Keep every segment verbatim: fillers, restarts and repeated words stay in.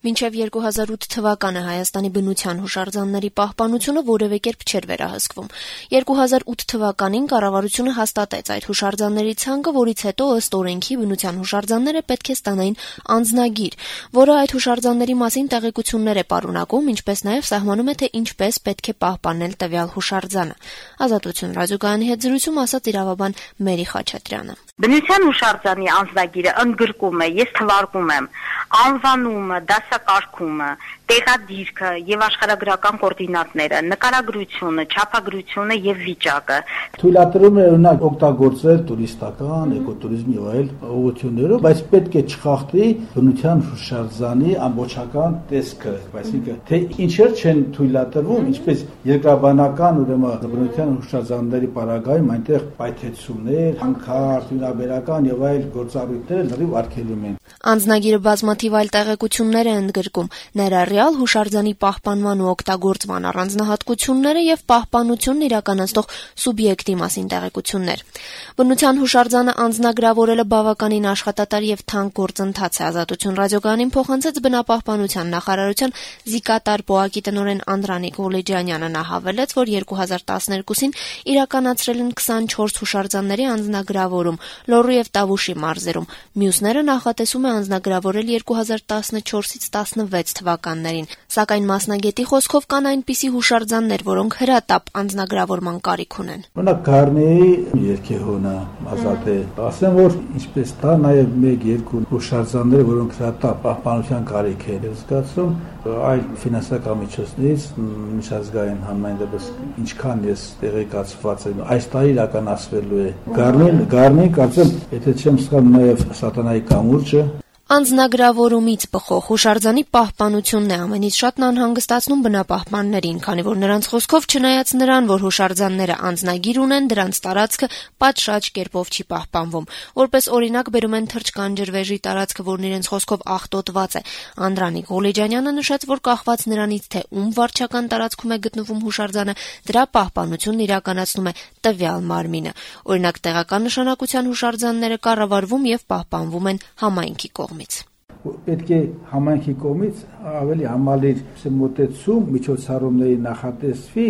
Մինչև երկու հազար ութ թվականը Հայաստանի բնության հուշարձանների պահպանությունը որևէ կերպ չէր վերահսկվում։ երկու հազար ութ թվականին կառավարությունը հաստատեց այդ հուշարձանների ցանկը, որից հետո ըստ օրենքի բնության հուշարձանները պետք է ստանային անձնագիր, որը այդ հուշարձանների մասին տեղեկություններ է պարունակում, ինչպես նաև սահմանում է, թե ինչպես պետք է պահպանել տվյալ հուշարձանը։ Ազատություն ռադիոկայանի հետ զրույցում ասաց իրավաբան Մերի Խաչատրյանը։ Բնության հուշարձանի անձնագիրը ընդգրկում է, ես թվարկում եմ, անվանումը, դասակարգումը, տեղադիրքը եւ աշխարհագրական կոորդինատները, նկարագրությունը, չափագրությունը եւ վիճակը։ Թույլատրում է օրինակ օգտագործել տուրիստական, էկոտուրիզմ եւ այլ ուղղություններով, բայց պետք է չխախտի բնության հուշարձանի ամբողջական տեսքը, այսինքն թե ինչեր չեն թույլատրվում, ինչպես երկրաբանական ուրեմն բնության հուշարձանների պարագայում այնտեղ պայթեցումներ, հանքարդ, բերական եւ այլ գործառույթները լրիվ արգելում են։ Անձնագիրը բազմաթիվ այլ տեղեկություններ է ընդգրկում, ներառյալ հուշարձանի պահպանման ու օգտագործման առանձնահատկությունները եւ պահպանությունն իրականացնող սուբյեկտի մասին տեղեկություններ։ Բնության հուշարձանը անձնագրավորելը բավականին աշխատատար եւ թանկ գործընթաց է։ Ազատություն ռադիոկայանին փոխանցեց բնապահպանության նախարարության զիկատար պոակի տնօրեն Անդրանիկ Ղուլիջանյանը։ Նա հավելեց, որ երկու հազար տասներկուսին իրականացրել են քսանչորս հուշարձանների անձնագրավորում Լոռու եւ Տավուշի մարզերում։ Մյուսները նախատեսում է անձնագրավորել երկու հազար տասնչորսից տասնվեց թվականներին։ Սակայն մասնագետի խոսքով կան այնպիսի հուշարձաններ, որոնք հրատապ անձնագրավորման կարիք ունեն։ Օրինակ Գառնեի երկեհոնը ազատ է։ Ասեմ, որ ինչպես դա նաև մեկ-երկու հուշարձաններ, որոնք հրատապ պահպանության կարիք են զգացում, այլ ֆինանսական միջոցներից միջազգային համայն դեպս ինչքան ես տեղեկացված եմ, այս տարի իրականացվելու է Գառնին, Գառնին կարծեմ, եթե չեմ սխալվում, նաև Սատանայի կամուրջը։ Անձնագրավորումից բխող հուշարձանի պահպանությունն է ամենից շատն անհանգստացնում բնապահպաններին, քանի որ նրանց խոսքով չնայած նրան, որ հուշարձանները անձնագիր ունեն, դրանց տարածքը պատշաճ կերպով չի պահպանվում։ Որպես օրինակ բերում են թրջկան ջրվեժի տարածքը, որն իրենց խոսքով աղտոտված է։ Անդրանիկ Ղուլիջանյանը նշեց, որ կախված նրանից, թե ում վարչական տարածքում է գտնվում հուշարձանը, դրա պահպանությունն իրականացնում է տվյալ մարմինը։ Օրինակ տեղական նշանակության հուշարձանները կառավարվում եւ պահպանվում են համայնքի կողմից։ Պետք է համայնքի կողմից ավելի համալիր մոտեցում միջոցառումների նախատեսվի,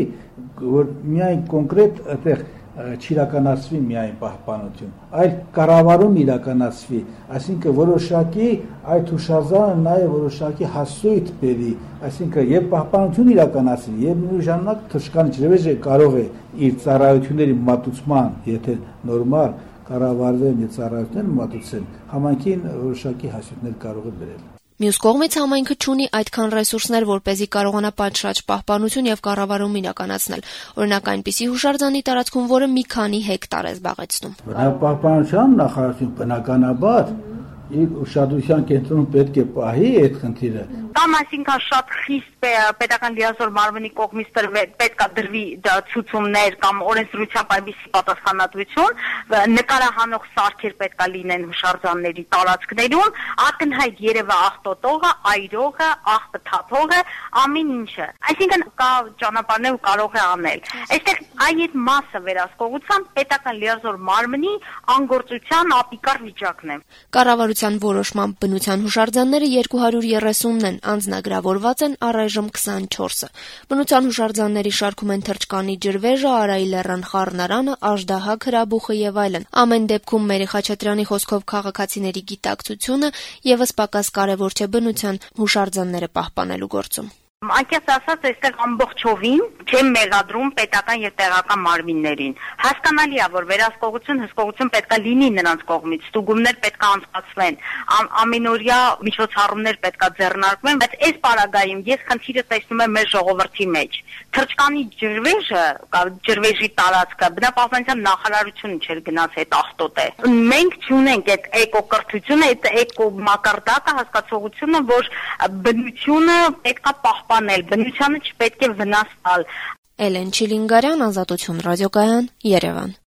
որ միայն կոնկրետ այդտեղ չիրականացվի միայն պահպանություն, այլ կառավարում իրականացվի, այսինքն որոշակի այդ հուշարձանը նաև որոշակի հասույթ բերի, այսինքն եւ պահպանություն իրականացվի, եւ միաժամանակ թրջկան ջրվեժը կարող է իր ծառայությունների մատուցման, եթե նորմալ կառավարվեն եւ ծառայություններ մատուցեն, համայնքին որոշակի հասույթներ կարող է բերել։ Մյուս կողմից համայնքը չունի այդքան ռեսուրսներ, որպեսզի կարողանա պատշաճ պահպանություն եւ կառավարում իրականացնել։ Օրինակ այնպիսի հուշարձանի տարածքում, որը մի քանի հեկտար է զբաղեցնում։ Բնապահպանության նախարարություն բնականաբար իր ուշադրության կենտրոնում պետք է պահի այդ խնդիրը։ Կամ այսինքն շատ խիստ պետական լիազոր մարմնի կողմից պետք է դրվի ցուցումներ կամ օրենսդրությամբ այնպիսի պատասխանատվություն, նկարահանող սարքեր պետք է լինեն հուշարձանների տարածքներում, ակնհայտ երևա աղտոտողը, այրողը, աղբը թափողը, ամեն ինչը։ Այսինքն կա ճանապարհներ ու կարող է անել։ Այստեղ այդ մասը վերահսկողության պետական լիազոր մարմնի անգործության ապիկար վիճակն է։ Կառավարության որոշմամբ բնության հուշարձանները երկու հարյուր երեսունն են, անձնագրավորված են առայժմ քսանչորսը։ Բնության հուշարձանների շարքում են թրջկանի ջրվեժը, Արայի լեռան խառնարանը, Աժդահակ հրաբուխը եւ այլն։ Ամեն դեպքում Մերի Խաչատրյանի խոսքով քաղաքացիների գիտակցությունը եւս պակաս կարեւոր չէ բնության հուշարձանները պահպանելու գործում։ Անկեղծ ասած, այստեղ ամբողջովին չեմ մեղադրում պետական եւ տեղական մարմիններին։ Հասկանալի է, որ վերահսկողություն, հսկողություն պետք է լինի նրանց կողմից, ստուգումներ պետք է անցկացվեն, ամենօրյա միջոցառումներ պետք է ձեռնարկվեն, բայց այս պարագայում ես խնդիրը տեսնում եմ մեր ժողովրդի մեջ։ Թրջկանի ջրվեժը, ջրվեժի տարածքը բնապահպանության նախարարությունը չէր գնաց այդ աղտոտը։ Մենք չունենք այդ էկոկրթությունը, այդ էկո մակարդակը, հասկացողությունը, որ բնությունը պետք է պահպանել, բնությանը չպետք է վնաս տալ։ Էլեն Չիլինգարյան, Ազատություն ռադիոկայան, Երևան։